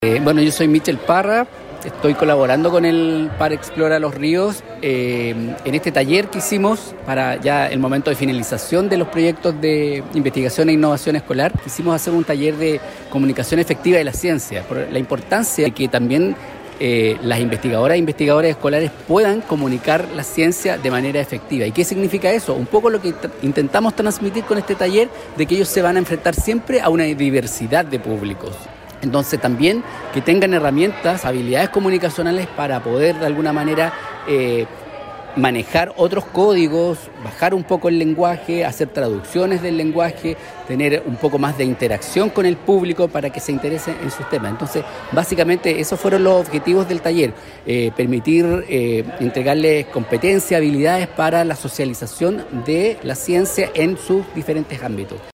Bueno, yo soy Michel Parra, estoy colaborando con el Par Explora los Ríos en este taller que hicimos para ya el momento de finalización de los proyectos de investigación e innovación escolar. Quisimos hacer un taller de comunicación efectiva de la ciencia, por la importancia de que también las investigadoras e investigadores escolares puedan comunicar la ciencia de manera efectiva. ¿Y qué significa eso? Un poco lo que intentamos transmitir con este taller, de que ellos se van a enfrentar siempre a una diversidad de públicos. Entonces también que tengan herramientas, habilidades comunicacionales para poder de alguna manera manejar otros códigos, bajar un poco el lenguaje, hacer traducciones del lenguaje, tener un poco más de interacción con el público para que se interese en sus temas. Entonces, básicamente esos fueron los objetivos del taller, permitir entregarles competencias, habilidades para la socialización de la ciencia en sus diferentes ámbitos.